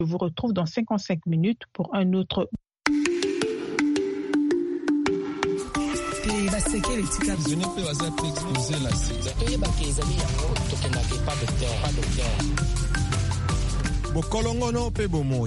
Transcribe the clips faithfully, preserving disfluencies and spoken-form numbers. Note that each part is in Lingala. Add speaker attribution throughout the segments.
Speaker 1: Je vous retrouve dans cinquante-cinq minutes pour un autre.
Speaker 2: Bokolongono pe bomoi.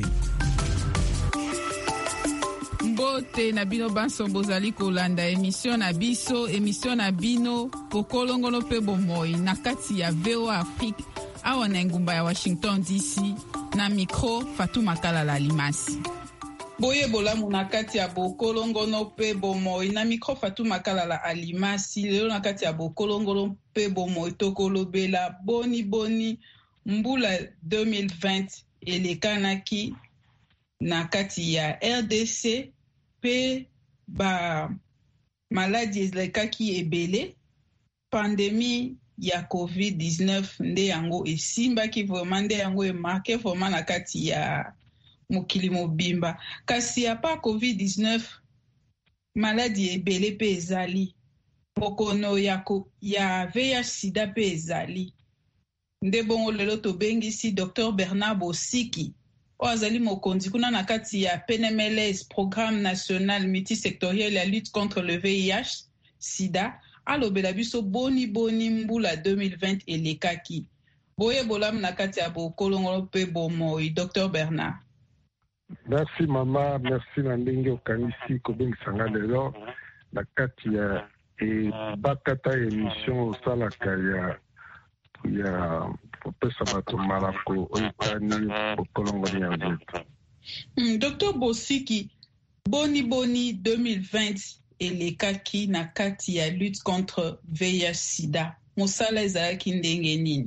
Speaker 3: Mbote na bino banso bozali kolanda émission na biso émission na bino bokolongono pe bomoi na kati ya V O A Afrique awa na ngumba ya Washington D C na micro Fatou Makalala Limasi. Boye bolamu na kati ya bokolongono pe bomoi na micro Fatou Makalala Alimasi. Lelo na kati ya bokolongono pe bomoi tokolobela boni boni mbula deux mille vingt elekanaki na kati ya R D C pe ba maladi ezalekaki ebele. Pandémie ya covid dix-neuf nde yango esimbaki vraiment nde yango emarke vraiment na kati ya mokili mobimba. Kasi ya pa covid dix-neuf maladi ebele pe ezali. Bokono ya, ya V I H sida pe ezali. Nde bongo lelo tobengisi Docteur Bernard Bosiki o azali mokonzi kuna na kati ya P N M L S, Programme National Multisectoriel ya lutte contre le V I H sida, alobela biso boni boni mbula deux mille vingt elekaki. Boye bolam na kati ya bokolongolo pe bomoi. Docteur Bernard.
Speaker 4: Merci mama, merci na ndenge okanisi kobengisanga lelo na kati ya e bakata émission osalaka ya ya popesa bato malako oyekani bokolongoli ya zetu.
Speaker 3: Mm, Docteur Bosiki, boni boni deux mille vingt elekaki na kati ya lutte contre V I H sida. Mosala ezalaki ndenge nini?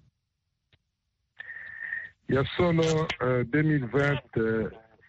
Speaker 4: Ya solo uh, deux mille vingt uh,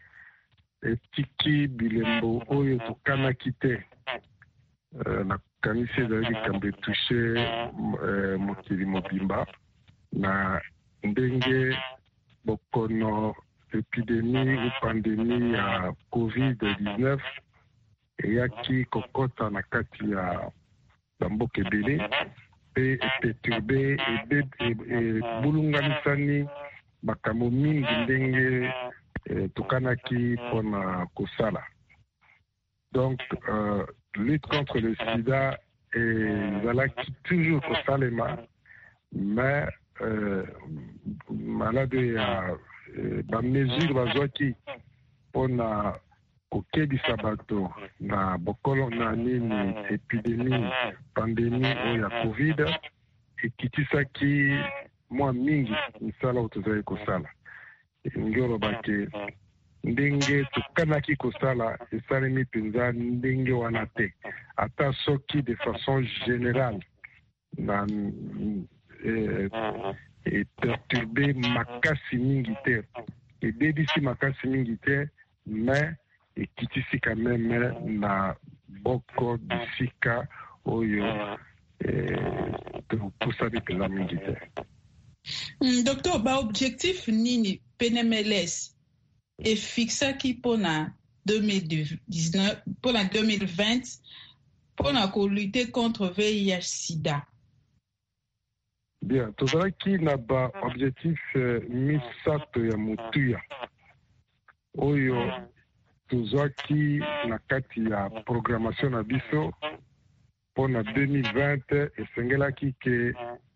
Speaker 4: etiki bilembo oyo tokanaki te uh, na kanisi ezalaki kambe touche uh, mokili mobimba na ndenge bokono epidemie ou pandémie ya covid dix-neuf eyaki kokota na kati ya bamboka ebele pe eperturbe ebulunganisani makambo mingi ndenge eh, tokanaki mpona kosala. Donc euh, lutte contre le sida ezalaki toujours kosalema, mais euh, malade ya eh, bamesure bazwaki mpona kokebisa bato na bokolo na nini epidemie pandemie oyo ya covid ekitisaki mwa mingi misala oyo tozali kosala. Elingi olobake ndenge tokanaki kosala esalemi mpenza ndenge wana te, ata soki de façon générale na eh, eperturbe makasi mingi te, ebebisi makasi mingi te, mais ekitisi quand même na boko bisika oyo eh, topusani mpenza mingi te.
Speaker 3: Mm, Docteur, ba objectif nini P N M L S e fixaki pona deux mille dix-neuf, pona deux mille vingt, pona ko lutter contre V I H sida?
Speaker 4: Bien, tozalaki na ba objectif eh, misato ya motuya oyo tozwaki na kati ya programmation na biso pona deux mille vingt. Esengelaki ke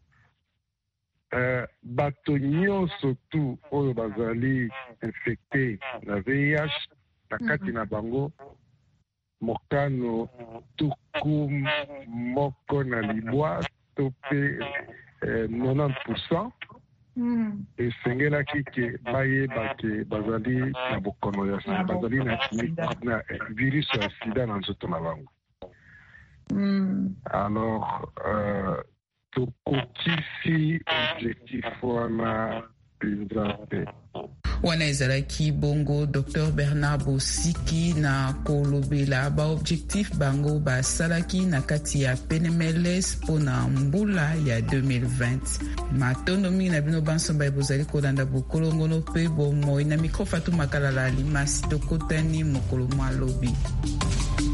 Speaker 4: Uh, bato nyonso tu oyo bazali infecté na V I H na kati na bango mokano tuku moko na libwa to pe eh, quatre-vingt pour cent mm. Esengelaki ke bayeba ke bazali na bokono ya sida, bazali na, na virus ya sida na nzoto na bango. mm. Alors euh, tokokisi objectif wana mpenza te.
Speaker 3: Wana ezalaki bongo Docteur Bernard Bosiki na kolobela ba objectif bango basalaki na kati ya P N M L S pona mbula ya deux mille vingt. Matondo mingi na bino bansomba ebozali kolanda bokolongono pe bomoi na micro Fatou Makalala Limasi tokotani mokolo mwa lobi.